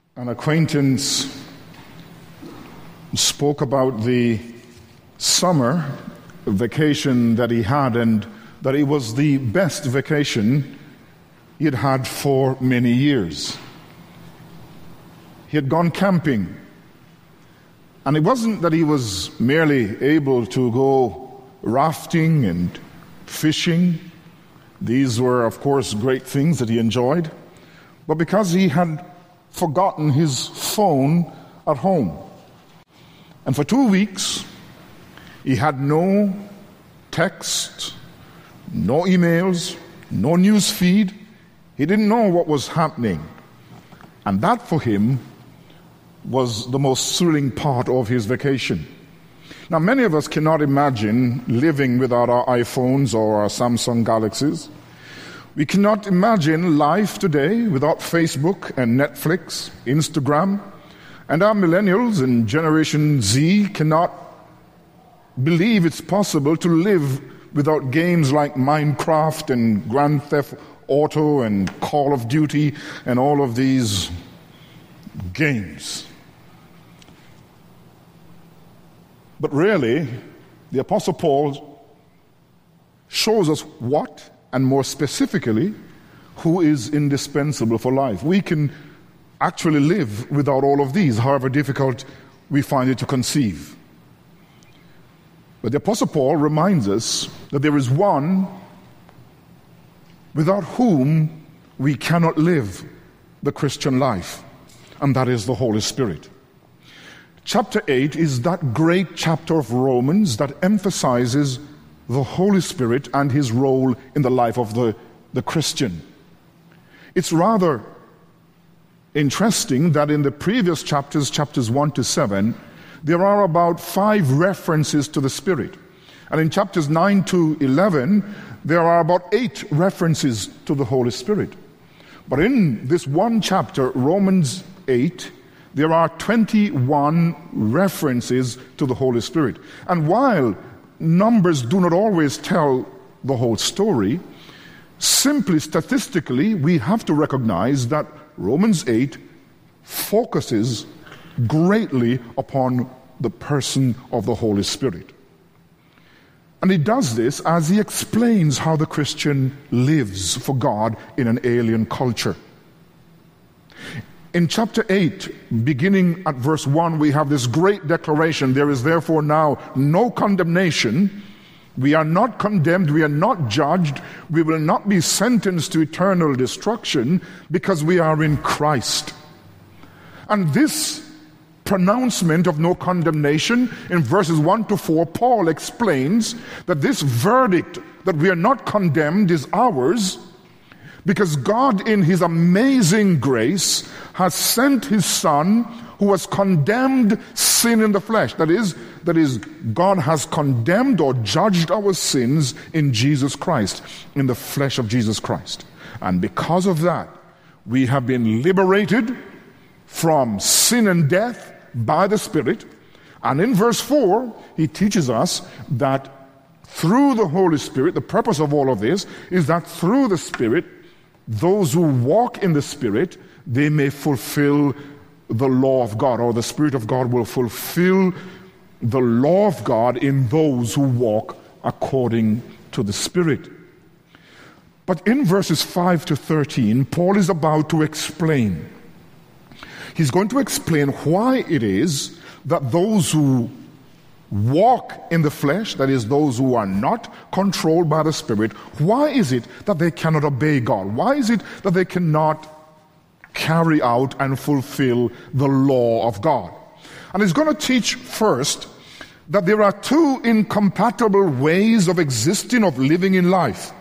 An acquaintance spoke about the summer vacation that he had, and that it was the best vacation he had had for many years. He had gone camping, and it wasn't that he was merely able to go rafting and fishing. These were, of course, great things that he enjoyed, but because he had forgotten his phone at home. And for 2 weeks, he had no text, no emails, no news feed. He didn't know what was happening. And that for him was the most thrilling part of his vacation. Now, many of us cannot imagine living without our iPhones or our Samsung Galaxies. We cannot imagine life today without Facebook and Netflix, Instagram, and our millennials and Generation Z cannot believe it's possible to live without games like Minecraft and Grand Theft Auto and Call of Duty and all of these games. But really, the Apostle Paul shows us what, and more specifically, who is indispensable for life. We can actually live without all of these, however difficult we find it to conceive. But the Apostle Paul reminds us that there is one without whom we cannot live the Christian life, and that is the Holy Spirit. Chapter 8 is that great chapter of Romans that emphasizes the Holy Spirit and his role in the life of the Christian. It's rather interesting that in the previous chapters 1 to 7, there are about 5 references to the Spirit. And in chapters 9 to 11, there are about 8 references to the Holy Spirit. But in this one chapter, Romans 8, there are 21 references to the Holy Spirit. And while numbers do not always tell the whole story, simply statistically, we have to recognize that Romans 8 focuses greatly upon the person of the Holy Spirit. And he does this as he explains how the Christian lives for God in an alien culture. In chapter 8, beginning at verse 1, we have this great declaration: there is therefore now no condemnation. We are not condemned, we are not judged, we will not be sentenced to eternal destruction because we are in Christ. And this pronouncement of no condemnation in verses 1 to 4, Paul explains that this verdict that we are not condemned is ours because God in his amazing grace has sent his Son who has condemned sin in the flesh. That is, God has condemned or judged our sins in Jesus Christ, in the flesh of Jesus Christ. And because of that, we have been liberated from sin and death by the Spirit. And in verse 4, he teaches us that through the Holy Spirit, the purpose of all of this is that through the Spirit, those who walk in the Spirit, they may fulfill the law of God, or the Spirit of God will fulfill the law of God in those who walk according to the Spirit. But in verses 5 to 13, Paul is about to explain. He's going to explain why it is that those who walk in the flesh, that is, those who are not controlled by the Spirit, why is it that they cannot obey God? Why is it that they cannot carry out and fulfill the law of God? And he's going to teach first that there are 2 incompatible ways of existing, of living in life.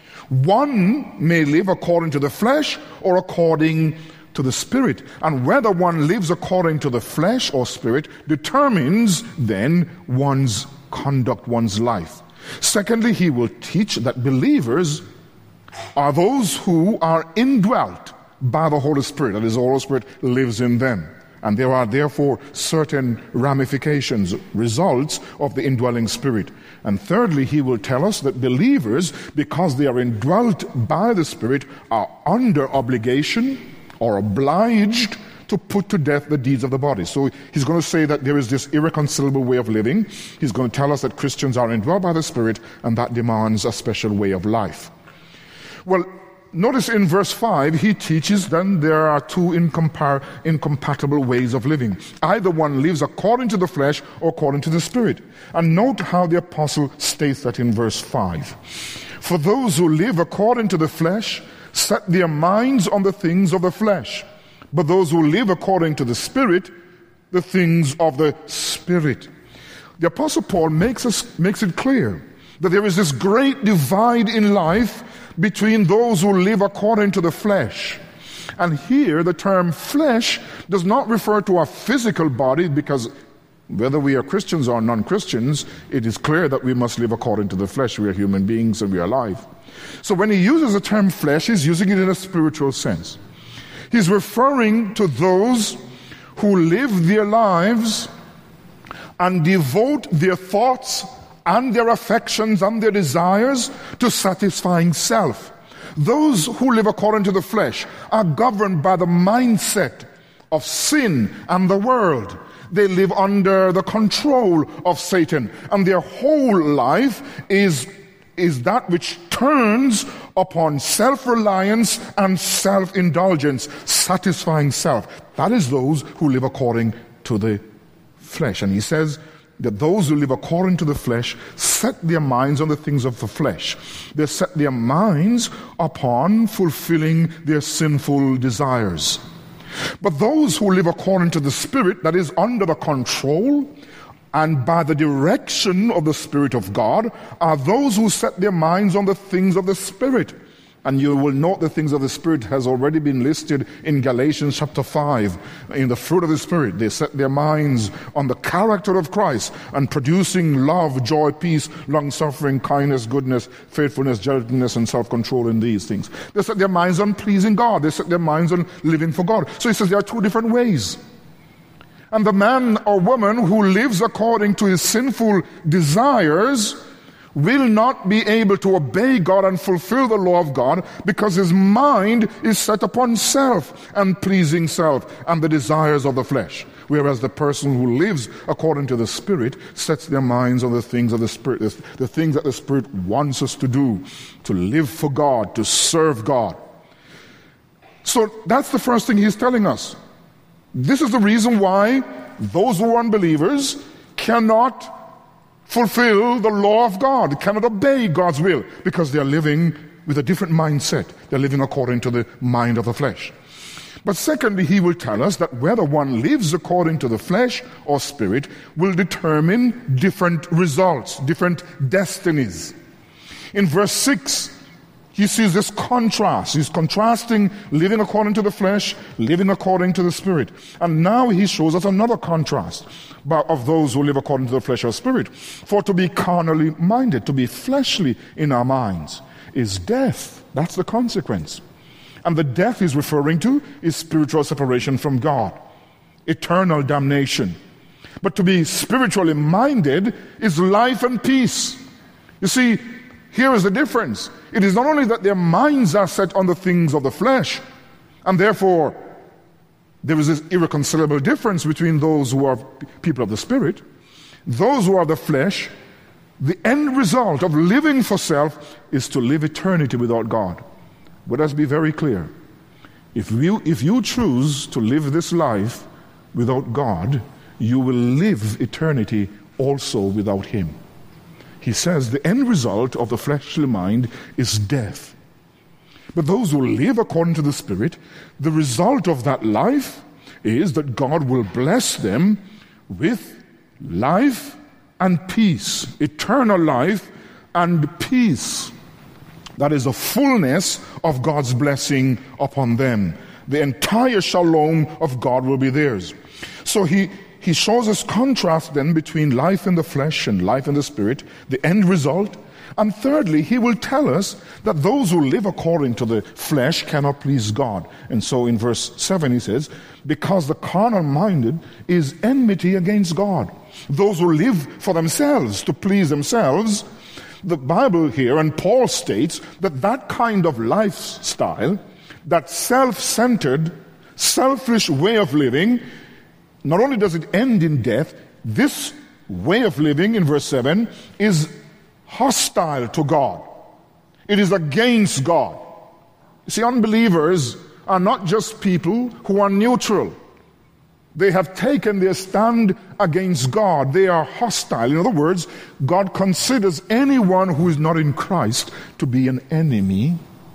One may live according to the flesh or according to the Spirit. And whether one lives according to the flesh or Spirit determines then one's conduct, one's life. Secondly, he will teach that believers are those who are indwelt by the Holy Spirit. That is, the Holy Spirit lives in them. And there are therefore certain ramifications, results of the indwelling Spirit. And thirdly, he will tell us that believers, because they are indwelt by the Spirit, are under obligation or obliged to put to death the deeds of the body. So he's going to say that there is this irreconcilable way of living. He's going to tell us that Christians are indwelt by the Spirit, and that demands a special way of life. Well, notice in verse 5, he teaches then there are two incompatible ways of living. Either one lives according to the flesh or according to the Spirit. And note how the apostle states that in verse 5. For those who live according to the flesh set their minds on the things of the flesh, but those who live according to the Spirit, the things of the Spirit. The Apostle Paul makes it clear that there is this great divide in life between those who live according to the flesh. And here the term flesh does not refer to a physical body, because whether we are Christians or non-Christians, it is clear that we must live according to the flesh. We are human beings and we are alive. So when he uses the term flesh, he's using it in a spiritual sense. He's referring to those who live their lives and devote their thoughts and their affections and their desires to satisfying self. Those who live according to the flesh are governed by the mindset of sin and the world. They live under the control of Satan, and their whole life is that which turns upon self-reliance and self-indulgence, satisfying self. That is those who live according to the flesh. And he says that those who live according to the flesh set their minds on the things of the flesh. They set their minds upon fulfilling their sinful desires. But those who live according to the Spirit, that is under the control and by the direction of the Spirit of God, are those who set their minds on the things of the Spirit. And you will note the things of the Spirit has already been listed in Galatians chapter 5. In the fruit of the Spirit, they set their minds on the character of Christ and producing love, joy, peace, long-suffering, kindness, goodness, faithfulness, gentleness, and self-control in these things. They set their minds on pleasing God. They set their minds on living for God. So he says there are two different ways. And the man or woman who lives according to his sinful desires will not be able to obey God and fulfill the law of God, because his mind is set upon self and pleasing self and the desires of the flesh. Whereas the person who lives according to the Spirit sets their minds on the things of the Spirit, the things that the Spirit wants us to do, to live for God, to serve God. So that's the first thing he's telling us. This is the reason why those who are unbelievers cannot fulfill the law of God, cannot obey God's will, because they are living with a different mindset. They're living according to the mind of the flesh. But secondly, he will tell us that whether one lives according to the flesh or Spirit will determine different results, different destinies. In verse 6, he sees this contrast. He's contrasting living according to the flesh, living according to the Spirit. And now he shows us another contrast of those who live according to the flesh or Spirit. For to be carnally minded, to be fleshly in our minds, is death. That's the consequence. And the death he's referring to is spiritual separation from God, eternal damnation. But to be spiritually minded is life and peace. You see, here is the difference. It is not only that their minds are set on the things of the flesh, and therefore there is this irreconcilable difference between those who are people of the Spirit. Those who are the flesh, the end result of living for self is to live eternity without God. But let's be very clear. If you choose to live this life without God, you will live eternity also without Him. He says the end result of the fleshly mind is death. But those who live according to the Spirit, the result of that life is that God will bless them with life and peace, eternal life and peace. That is the fullness of God's blessing upon them. The entire shalom of God will be theirs. So he shows us contrast then between life in the flesh and life in the Spirit, the end result. And thirdly, he will tell us that those who live according to the flesh cannot please God. And so in verse 7 he says, because the carnal-minded is enmity against God. Those who live for themselves, to please themselves, the Bible here, and Paul states that kind of lifestyle, that self-centered, selfish way of living, not only does it end in death, this way of living, in verse 7, is hostile to God. It is against God. You see, unbelievers are not just people who are neutral. They have taken their stand against God. They are hostile. In other words, God considers anyone who is not in Christ to be an enemy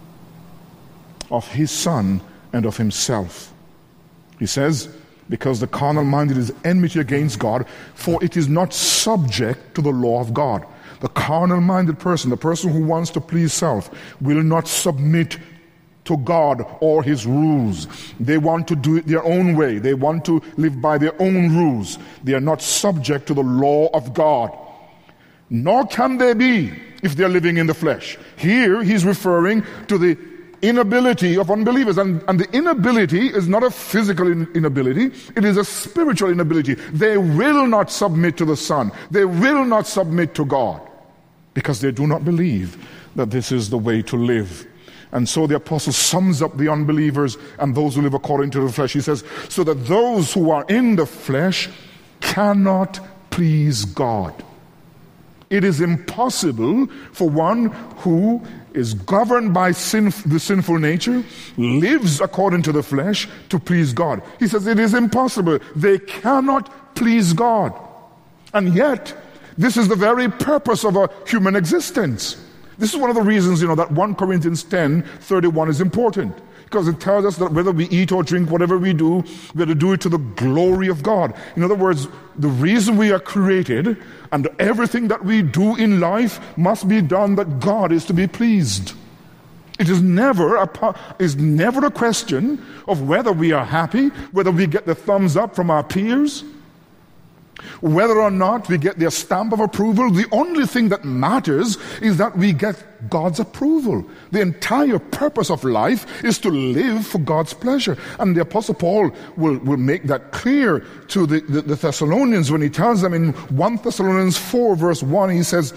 of his Son and of himself. He says, because the carnal minded is enmity against God, for it is not subject to the law of God. The carnal minded person, the person who wants to please self, will not submit to God or his rules. They want to do it their own way. They want to live by their own rules. They are not subject to the law of God. Nor can they be if they're living in the flesh. Here he's referring to the inability of unbelievers. And the inability is not a physical inability. It is a spiritual inability. They will not submit to the Son. They will not submit to God because they do not believe that this is the way to live. And so the apostle sums up the unbelievers and those who live according to the flesh. He says, so that those who are in the flesh cannot please God. It is impossible for one who is governed by the sinful nature, lives according to the flesh, to please God. He says it is impossible. They cannot please God. And yet, this is the very purpose of a human existence. This is one of the reasons, that 1 Corinthians 10:31 is important. Because it tells us that whether we eat or drink, whatever we do, we are to do it to the glory of God. In other words, the reason we are created and everything that we do in life must be done that God is to be pleased. It is never a question of whether we are happy, whether we get the thumbs up from our peers, whether or not we get their stamp of approval. The only thing that matters is that we get God's approval. The entire purpose of life is to live for God's pleasure. And the Apostle Paul will make that clear to the Thessalonians when he tells them in 1 Thessalonians 4 verse 1, he says,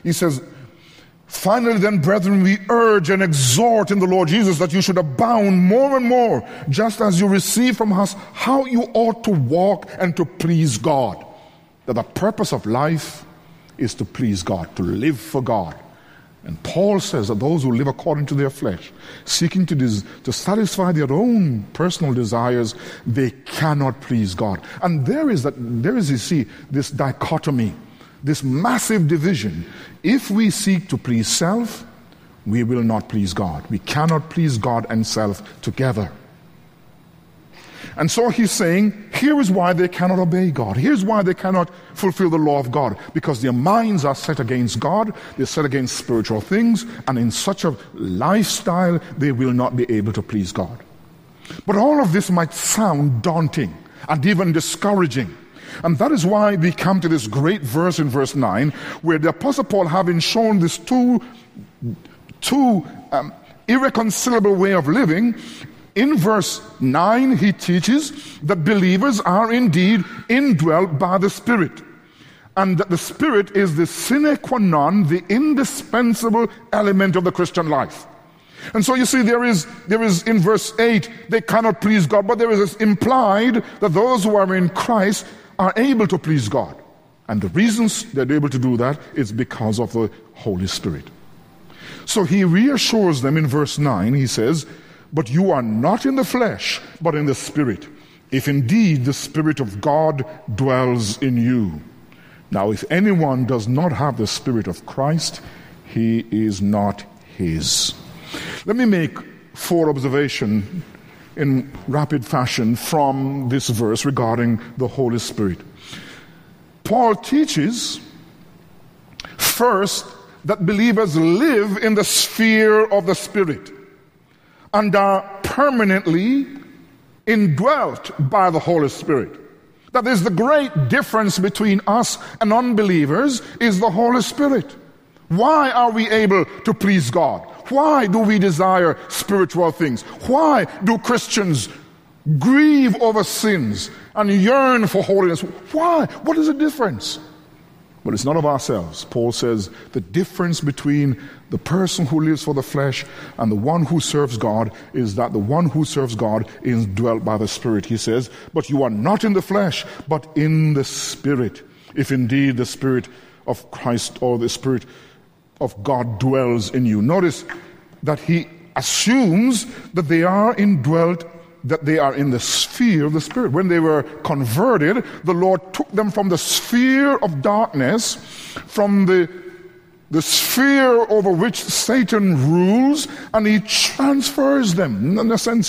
finally then, brethren, we urge and exhort in the Lord Jesus that you should abound more and more, just as you receive from us how you ought to walk and to please God. That the purpose of life is to please God, to live for God. And Paul says that those who live according to their flesh, seeking to satisfy their own personal desires, they cannot please God. And there is, you see, this dichotomy, this massive division. If we seek to please self, we will not please God. We cannot please God and self together. And so he's saying, here is why they cannot obey God. Here's why they cannot fulfill the law of God. Because their minds are set against God, they're set against spiritual things, and in such a lifestyle, they will not be able to please God. But all of this might sound daunting and even discouraging. And that is why we come to this great verse in verse 9, where the Apostle Paul, having shown this two irreconcilable way of living, in verse 9, he teaches that believers are indeed indwelt by the Spirit, and that the Spirit is the sine qua non, the indispensable element of the Christian life. And so you see, there is in verse 8, they cannot please God, but there is implied that those who are in Christ are able to please God. And the reasons they're able to do that is because of the Holy Spirit. So he reassures them in verse 9, he says, but you are not in the flesh, but in the Spirit, if indeed the Spirit of God dwells in you. Now, if anyone does not have the Spirit of Christ, he is not his. Let me make 4 observations in rapid fashion from this verse regarding the Holy Spirit. Paul teaches, first, that believers live in the sphere of the Spirit and are permanently indwelt by the Holy Spirit. That is the great difference between us and unbelievers, is the Holy Spirit. Why are we able to please God? Why do we desire spiritual things? Why do Christians grieve over sins and yearn for holiness? Why? What is the difference? But it's not of ourselves. Paul says the difference between the person who lives for the flesh and the one who serves God is that the one who serves God is dwelt by the Spirit. He says, but you are not in the flesh, but in the Spirit. If indeed the Spirit of Christ or the Spirit of God dwells in you. Notice that he assumes that they are indwelt, that they are in the sphere of the Spirit. When they were converted, the Lord took them from the sphere of darkness, from the sphere over which Satan rules, and he transfers them. In a sense,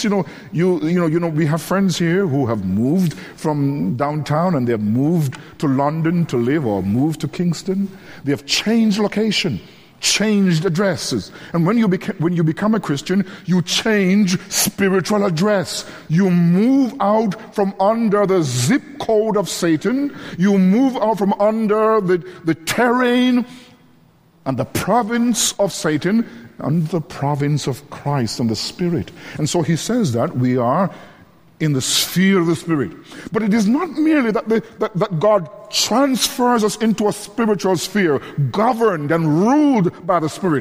we have friends here who have moved from downtown and they have moved to London to live, or moved to Kingston. They have changed location, changed addresses. And when you become a Christian, you change spiritual address. You move out from under the zip code of Satan. You move out from under the terrain and the province of Satan and the province of Christ and the Spirit. And so he says that we are in the sphere of the Spirit. But it is not merely that God transfers us into a spiritual sphere, governed and ruled by the Spirit.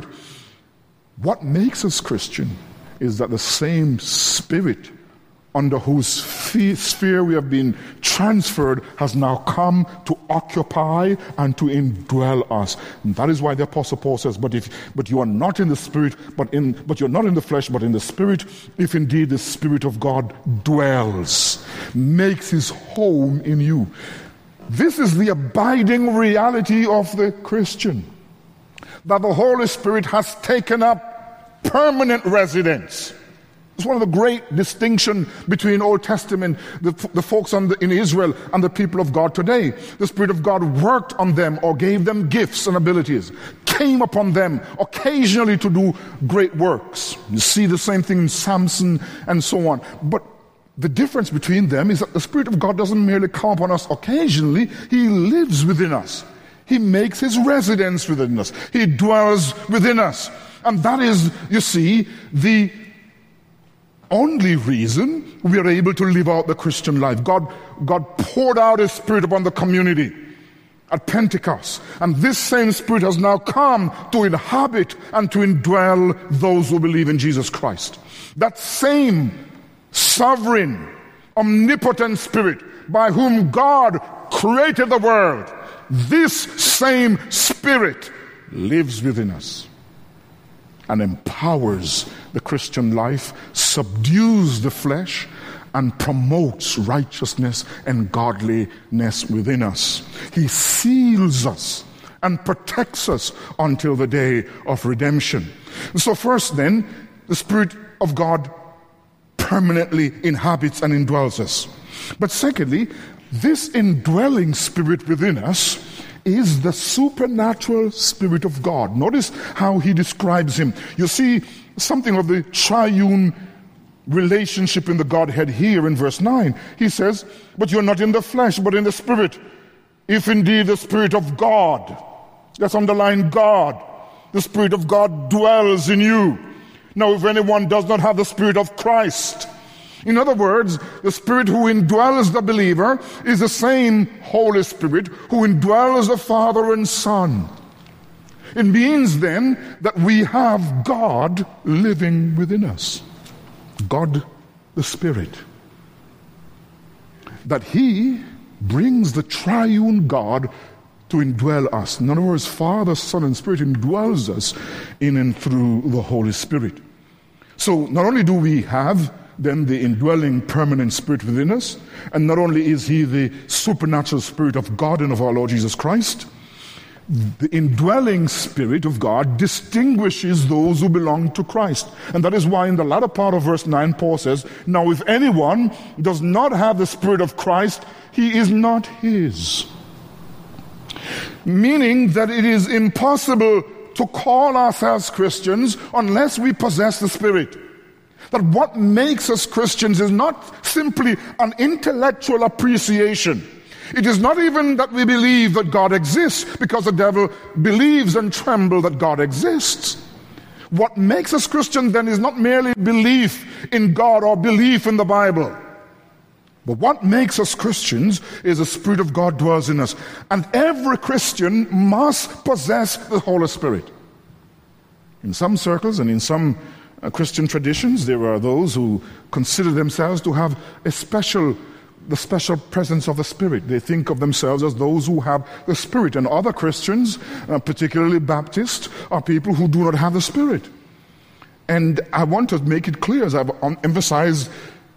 What makes us Christian is that the same Spirit under whose sphere we have been transferred has now come to occupy and to indwell us. And that is why the Apostle Paul says, but you are not in the Spirit, but you're not in the flesh, but in the Spirit, if indeed the Spirit of God dwells, makes his home in you. This is the abiding reality of the Christian, that the Holy Spirit has taken up permanent residence. It's one of the great distinctions between Old Testament, the folks in Israel, and the people of God today. The Spirit of God worked on them or gave them gifts and abilities, came upon them occasionally to do great works. You see the same thing in Samson and so on. But the difference between them is that the Spirit of God doesn't merely come upon us occasionally, he lives within us. He makes his residence within us. He dwells within us. And that is, you see, the only reason we are able to live out the Christian life. God poured out his Spirit upon the community at Pentecost. And this same Spirit has now come to inhabit and to indwell those who believe in Jesus Christ. That same sovereign, omnipotent Spirit by whom God created the world, this same Spirit lives within us and empowers the Christian life, subdues the flesh, and promotes righteousness and godliness within us. He seals us and protects us until the day of redemption. So first then, the Spirit of God permanently inhabits and indwells us. But secondly, this indwelling Spirit within us is the supernatural Spirit of God. Notice how he describes him. You see something of the triune relationship in the Godhead here in verse 9. He says, but you're not in the flesh, but in the Spirit. If indeed the Spirit of God, let's underline God, the Spirit of God dwells in you. Now, if anyone does not have the Spirit of Christ, in other words, the Spirit who indwells the believer is the same Holy Spirit who indwells the Father and Son. It means then that we have God living within us. God the Spirit. That he brings the triune God to indwell us. In other words, Father, Son, and Spirit indwells us in and through the Holy Spirit. So not only do we have then the indwelling permanent Spirit within us, and not only is he the supernatural Spirit of God and of our Lord Jesus Christ, the indwelling Spirit of God distinguishes those who belong to Christ. And that is why in the latter part of verse 9 Paul says, now if anyone does not have the Spirit of Christ, he is not his. Meaning that it is impossible to call ourselves Christians unless we possess the Spirit. That what makes us Christians is not simply an intellectual appreciation. It is not even that we believe that God exists, because the devil believes and trembles that God exists. What makes us Christians then is not merely belief in God or belief in the Bible. But what makes us Christians is the Spirit of God dwells in us. And every Christian must possess the Holy Spirit. In some circles and in some Christian traditions, there are those who consider themselves to have the special presence of the Spirit. They think of themselves as those who have the Spirit. And other Christians, particularly Baptists, are people who do not have the Spirit. And I want to make it clear, as I've emphasized,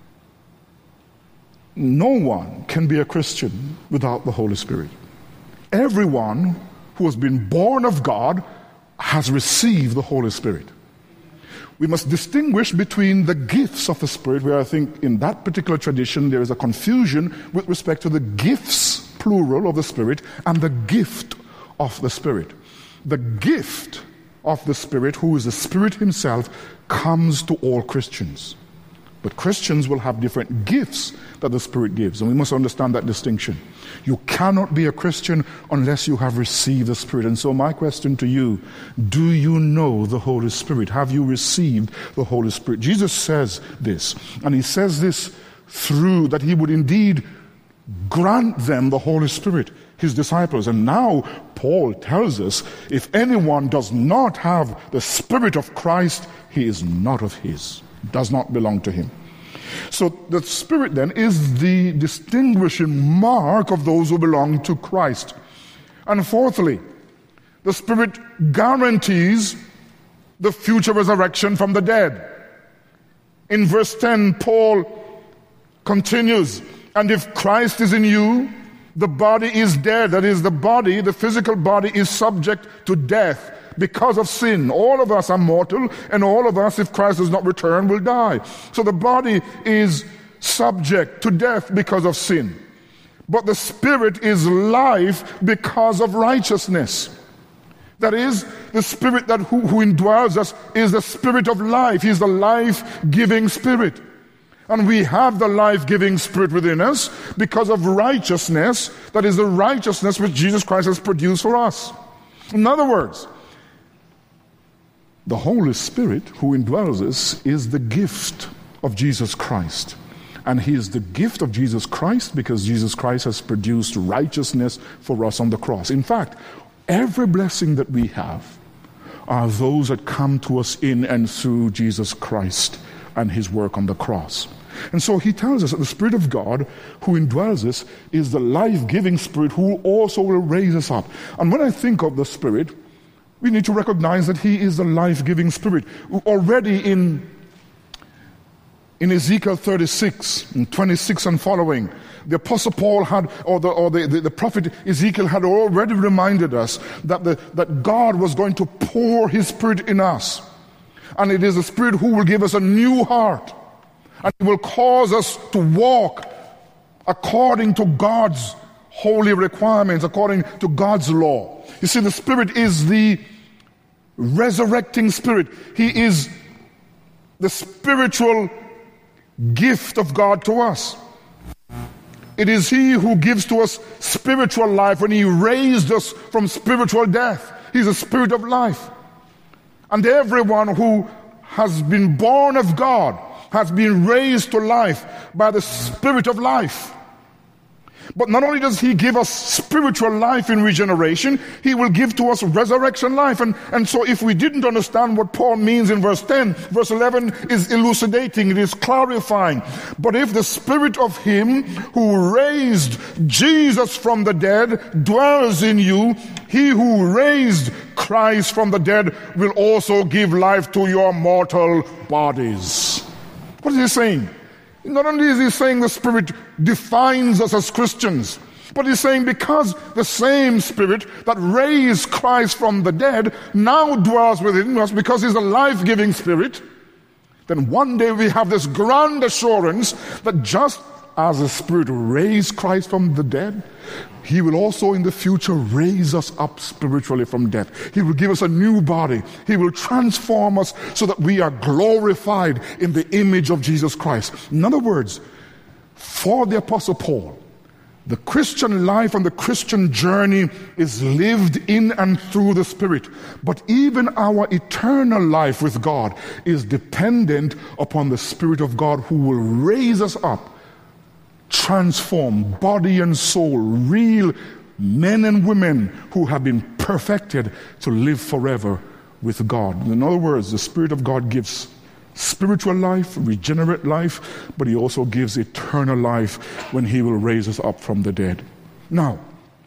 no one can be a Christian without the Holy Spirit. Everyone who has been born of God has received the Holy Spirit. We must distinguish between the gifts of the Spirit, where I think in that particular tradition there is a confusion with respect to the gifts, plural, of the Spirit, and the gift of the Spirit. The gift of the Spirit, who is the Spirit himself, comes to all Christians. But Christians will have different gifts that the Spirit gives, and we must understand that distinction. You cannot be a Christian unless you have received the Spirit. And so my question to you, do you know the Holy Spirit? Have you received the Holy Spirit? Jesus says this, and he says this through that he would indeed grant them the Holy Spirit, his disciples. And now Paul tells us, if anyone does not have the Spirit of Christ, he is not of his. Does not belong to him. So the Spirit then is the distinguishing mark of those who belong to Christ. And fourthly, the Spirit guarantees the future resurrection from the dead. In verse 10, Paul continues, and if Christ is in you, the body is dead. That is, the physical body is subject to death because of sin. All of us are mortal, and all of us, if Christ does not return, will die. So the body is subject to death because of sin. But the Spirit is life because of righteousness. That is, the Spirit that who indwells us is the Spirit of life. He's the life-giving Spirit. And we have the life-giving Spirit within us because of righteousness. That is the righteousness which Jesus Christ has produced for us. In other words, the Holy Spirit who indwells us is the gift of Jesus Christ. And he is the gift of Jesus Christ because Jesus Christ has produced righteousness for us on the cross. In fact, every blessing that we have are those that come to us in and through Jesus Christ and his work on the cross. And so he tells us that the Spirit of God who indwells us is the life-giving Spirit who also will raise us up. And when I think of the Spirit, we need to recognize that he is the life-giving Spirit. Already in Ezekiel 36, and 26 and following, the Apostle Paul had, or the prophet Ezekiel had already reminded us that God was going to pour his Spirit in us. And it is the Spirit who will give us a new heart. And it will cause us to walk according to God's holy requirements, according to God's law. You see, the Spirit is the resurrecting Spirit. He is the spiritual gift of God to us. It is he who gives to us spiritual life when he raised us from spiritual death. He's a Spirit of life. And everyone who has been born of God has been raised to life by the Spirit of life. But not only does he give us spiritual life in regeneration, he will give to us resurrection life. And so if we didn't understand what Paul means in verse 10, verse 11 is elucidating, it is clarifying. But if the Spirit of him who raised Jesus from the dead dwells in you, he who raised Christ from the dead will also give life to your mortal bodies. What is he saying? Not only is he saying the Spirit defines us as Christians, but he's saying because the same Spirit that raised Christ from the dead now dwells within us, because he's a life-giving Spirit, then one day we have this grand assurance that just as the Spirit raised Christ from the dead, he will also in the future raise us up spiritually from death. He will give us a new body. He will transform us so that we are glorified in the image of Jesus Christ. In other words, for the Apostle Paul, the Christian life and the Christian journey is lived in and through the Spirit. But even our eternal life with God is dependent upon the Spirit of God who will raise us up transformed, body and soul, real men and women who have been perfected to live forever with God. In other words, the Spirit of God gives spiritual life, regenerate life, but He also gives eternal life when He will raise us up from the dead. Now,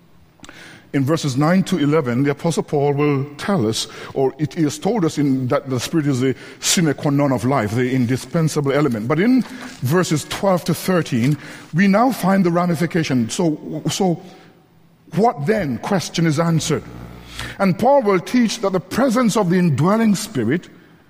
in verses 9 to 11, the Apostle Paul will tell us, or it is told us that the Spirit is the sine qua non of life, the indispensable element. But in verses 12 to 13, we now find the ramification. So what then? Question is answered. And Paul will teach that the presence of the indwelling Spirit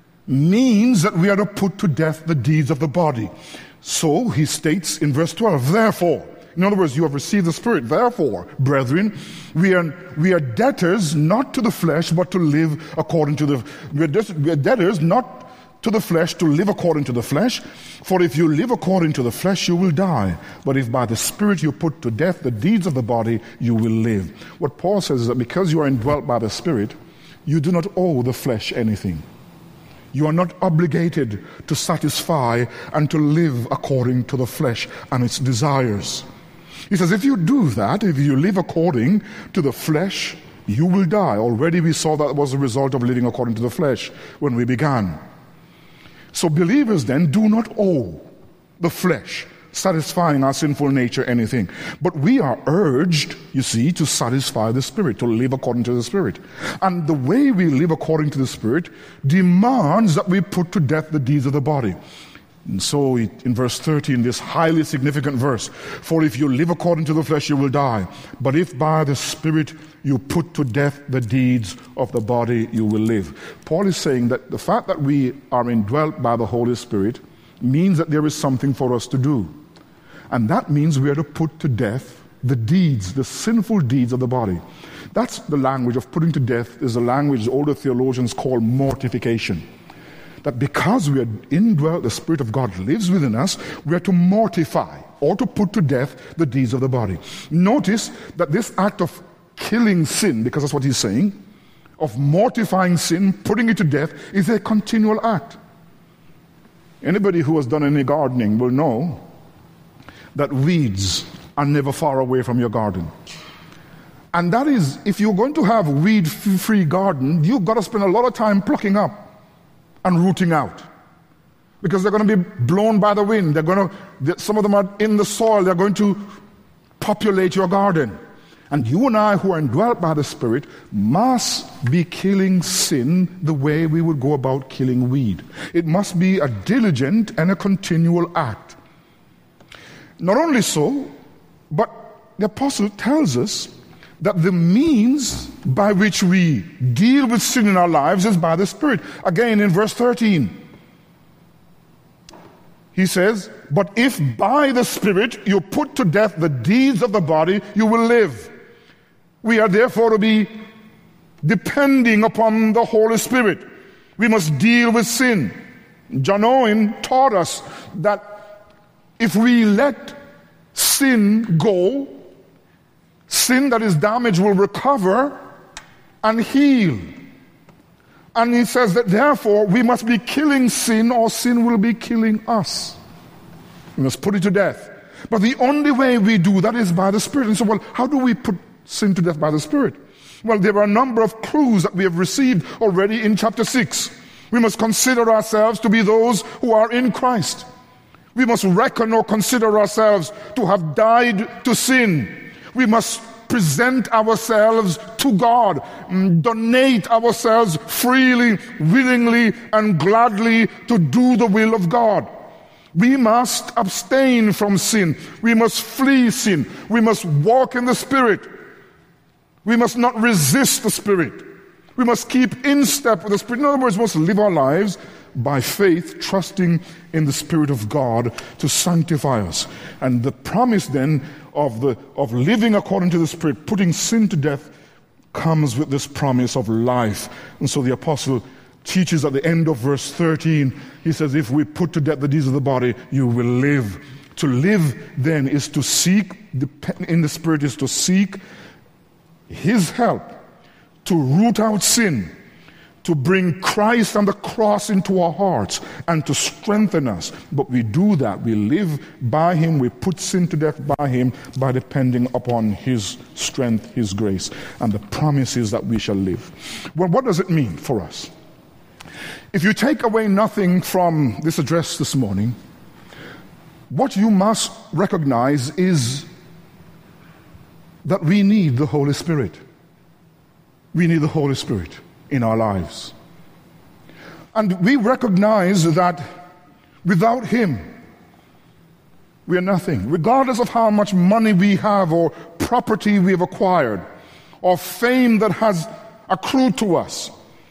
means that we are to put to death the deeds of the body. So he states in verse 12, therefore, in other words, you have received the Spirit. Therefore, brethren, we are debtors not to the flesh, but to live according to the... We are debtors not to the flesh to live according to the flesh. For if you live according to the flesh, you will die. But if by the Spirit you put to death the deeds of the body, you will live. What Paul says is that because you are indwelt by the Spirit, you do not owe the flesh anything. You are not obligated to satisfy and to live according to the flesh and its desires. He says, if you do that, if you live according to the flesh, you will die. Already we saw that was the result of living according to the flesh when we began. So believers then do not owe the flesh, satisfying our sinful nature, anything. But we are urged, you see, to satisfy the Spirit, to live according to the Spirit. And the way we live according to the Spirit demands that we put to death the deeds of the body. And so in verse 13, this highly significant verse, for if you live according to the flesh, you will die. But if by the Spirit you put to death the deeds of the body, you will live. Paul is saying that the fact that we are indwelt by the Holy Spirit means that there is something for us to do. And that means we are to put to death the deeds, the sinful deeds of the body. That's the language of putting to death, is the language older theologians call mortification. That because we are indwelt, the Spirit of God lives within us, we are to mortify or to put to death the deeds of the body. Notice that this act of killing sin, because that's what he's saying, of mortifying sin, putting it to death, is a continual act. Anybody who has done any gardening will know that weeds are never far away from your garden. And that is, if you're going to have weed-free garden, you've got to spend a lot of time plucking up and rooting out, because they're going to be blown by the wind. Some of them are in the soil. They're going to populate your garden. And you and I, who are indwelt by the Spirit, must be killing sin the way we would go about killing weed. It must be a diligent and a continual act. Not only so, but the apostle tells us that the means by which we deal with sin in our lives is by the Spirit. Again, in verse 13, he says, but if by the Spirit you put to death the deeds of the body, you will live. We are therefore to be depending upon the Holy Spirit. We must deal with sin. John Owen taught us that if we let sin go, sin that is damaged will recover and heal. And he says that therefore we must be killing sin, or sin will be killing us. We must put it to death. But the only way we do that is by the Spirit. And so, well, how do we put sin to death by the Spirit? Well, there are a number of clues that we have received already in chapter 6. We must consider ourselves to be those who are in Christ. We must reckon or consider ourselves to have died to sin. We must present ourselves to God, donate ourselves freely, willingly, and gladly to do the will of God. We must abstain from sin. We must flee sin. We must walk in the Spirit. We must not resist the Spirit. We must keep in step with the Spirit. In other words, we must live our lives by faith, trusting in the Spirit of God to sanctify us. And the promise then of living according to the Spirit, putting sin to death, comes with this promise of life. And so the apostle teaches at the end of verse 13, he says, if we put to death the deeds of the body, you will live. To live then is to seek, in the Spirit is to seek His help to root out sin, to bring Christ and the cross into our hearts and to strengthen us. But we do that. We live by him. We put sin to death by him by depending upon his strength, his grace, and the promises that we shall live. Well, what does it mean for us? If you take away nothing from this address this morning, what you must recognize is that we need the Holy Spirit. We need the Holy Spirit in our lives. And we recognize that without him, we are nothing. Regardless of how much money we have or property we have acquired or fame that has accrued to us,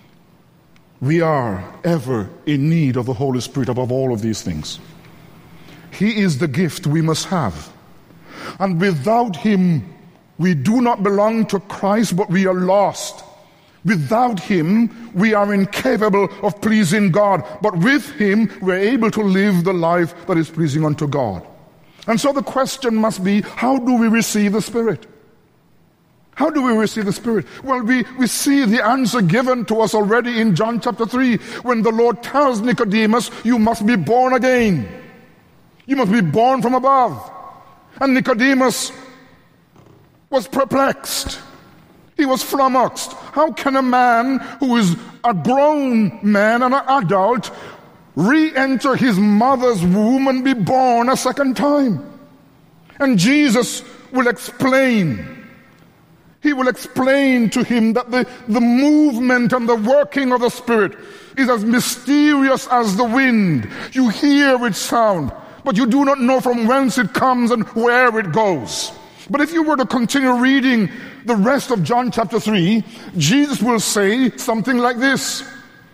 we are ever in need of the Holy Spirit above all of these things. He is the gift we must have. And without him, we do not belong to Christ, but we are lost. Without him, we are incapable of pleasing God. But with him, we're able to live the life that is pleasing unto God. And so the question must be, how do we receive the Spirit? How do we receive the Spirit? Well, we see the answer given to us already in John chapter 3, when the Lord tells Nicodemus, you must be born again. You must be born from above. And Nicodemus was perplexed. He was flummoxed. How can a man who is a grown man and an adult re-enter his mother's womb and be born a second time? And Jesus will explain. He will explain to him that the movement and the working of the Spirit is as mysterious as the wind. You hear its sound, but you do not know from whence it comes and where it goes. But if you were to continue reading the rest of John chapter 3, Jesus will say something like this.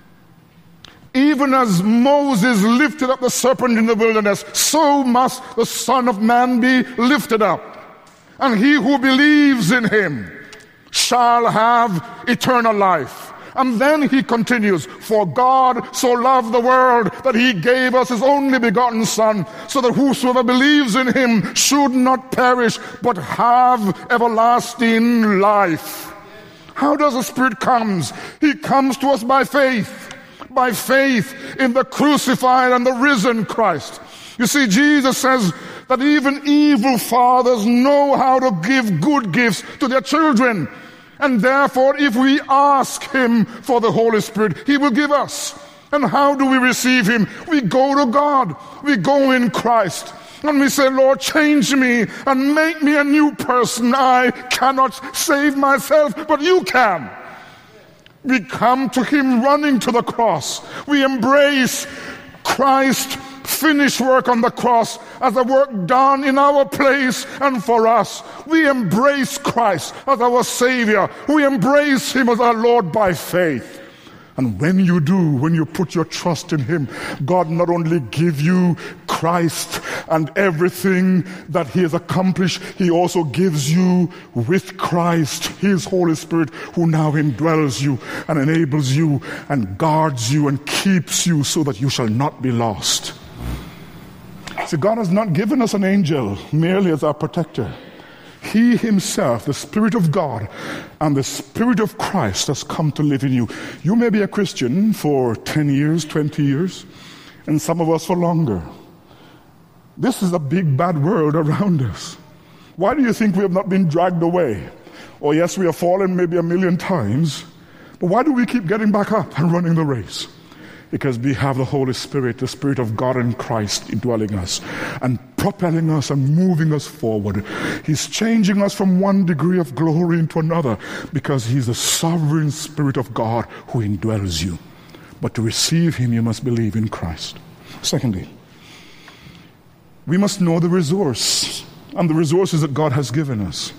Even as Moses lifted up the serpent in the wilderness, so must the Son of Man be lifted up. And he who believes in him shall have eternal life. And then he continues, for God so loved the world that he gave us his only begotten Son, so that whosoever believes in him should not perish, but have everlasting life. How does the Spirit come? He comes to us by faith in the crucified and the risen Christ. You see, Jesus says that even evil fathers know how to give good gifts to their children. And therefore, if we ask him for the Holy Spirit, he will give us. And how do we receive him? We go to God. We go in Christ. And we say, Lord, change me and make me a new person. I cannot save myself, but you can. We come to him running to the cross. We embrace Christ's finished work on the cross as a work done in our place and for us. We embrace Christ as our Savior. We embrace him as our Lord by faith. And when you do, when you put your trust in him, God not only give you Christ and everything that he has accomplished, he also gives you with Christ his Holy Spirit, who now indwells you and enables you and guards you and keeps you so that you shall not be lost. See, God has not given us an angel merely as our protector. He himself, the Spirit of God and the Spirit of Christ, has come to live in you. You may be a Christian for 10 years, 20 years, and some of us for longer. This is a big bad world around us. Why do you think we have not been dragged away? Oh yes, we have fallen maybe 1,000,000 times, but why do we keep getting back up and running the race? Because we have the Holy Spirit, the Spirit of God in Christ indwelling us and propelling us and moving us forward. He's changing us from one degree of glory into another because he's the sovereign Spirit of God who indwells you. But to receive him, you must believe in Christ. Secondly, we must know the resource and the resources that God has given us.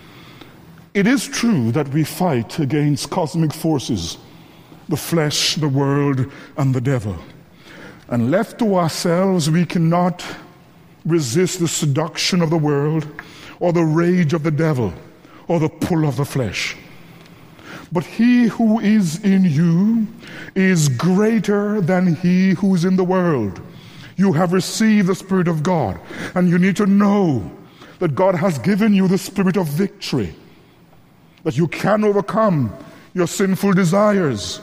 It is true that we fight against cosmic forces, the flesh, the world, and the devil. And left to ourselves, we cannot resist the seduction of the world or the rage of the devil or the pull of the flesh. But he who is in you is greater than he who is in the world. You have received the Spirit of God, and you need to know that God has given you the spirit of victory, that you can overcome your sinful desires.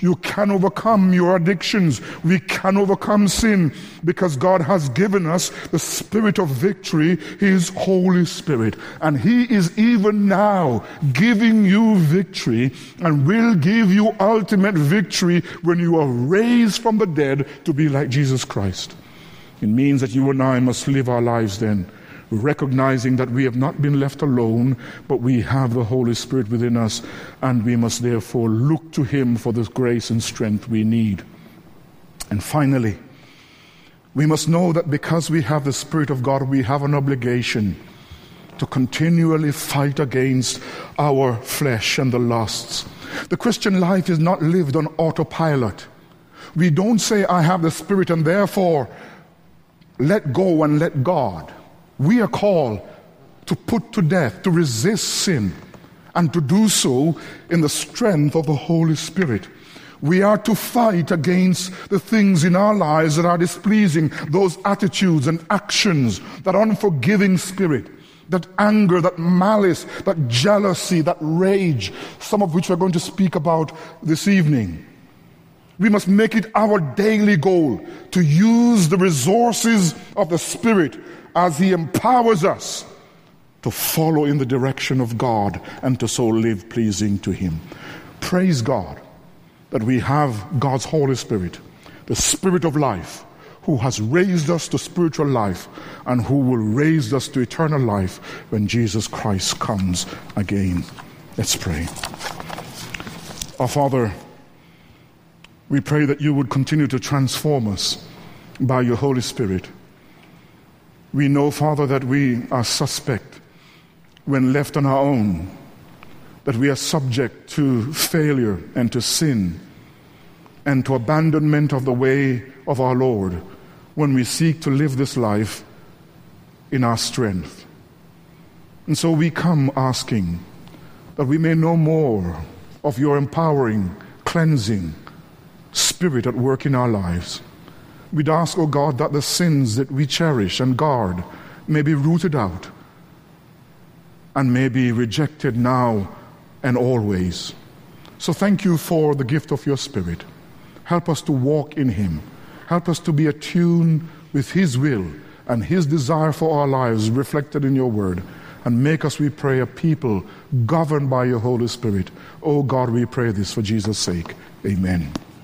You can overcome your addictions. We can overcome sin because God has given us the spirit of victory, His Holy Spirit. And He is even now giving you victory and will give you ultimate victory when you are raised from the dead to be like Jesus Christ. It means that you and I must live our lives then, recognizing that we have not been left alone, but we have the Holy Spirit within us, and we must therefore look to Him for the grace and strength we need. And finally, we must know that because we have the Spirit of God, we have an obligation to continually fight against our flesh and the lusts. The Christian life is not lived on autopilot. We don't say, I have the Spirit and therefore let go and let God. We are called to put to death, to resist sin, and to do so in the strength of the Holy Spirit. We are to fight against the things in our lives that are displeasing, those attitudes and actions, that unforgiving spirit, that anger, that malice, that jealousy, that rage, some of which we're going to speak about this evening. We must make it our daily goal to use the resources of the Spirit as He empowers us to follow in the direction of God and to so live pleasing to Him. Praise God that we have God's Holy Spirit, the Spirit of life, who has raised us to spiritual life and who will raise us to eternal life when Jesus Christ comes again. Let's pray. Our Father, we pray that you would continue to transform us by your Holy Spirit. We know, Father, that we are suspect when left on our own, that we are subject to failure and to sin and to abandonment of the way of our Lord when we seek to live this life in our strength. And so we come asking that we may know more of your empowering, cleansing Spirit at work in our lives. We'd ask, O God, that the sins that we cherish and guard may be rooted out and may be rejected now and always. So thank you for the gift of your Spirit. Help us to walk in Him. Help us to be attuned with His will and His desire for our lives reflected in your word. And make us, we pray, a people governed by your Holy Spirit. Oh God, we pray this for Jesus' sake. Amen.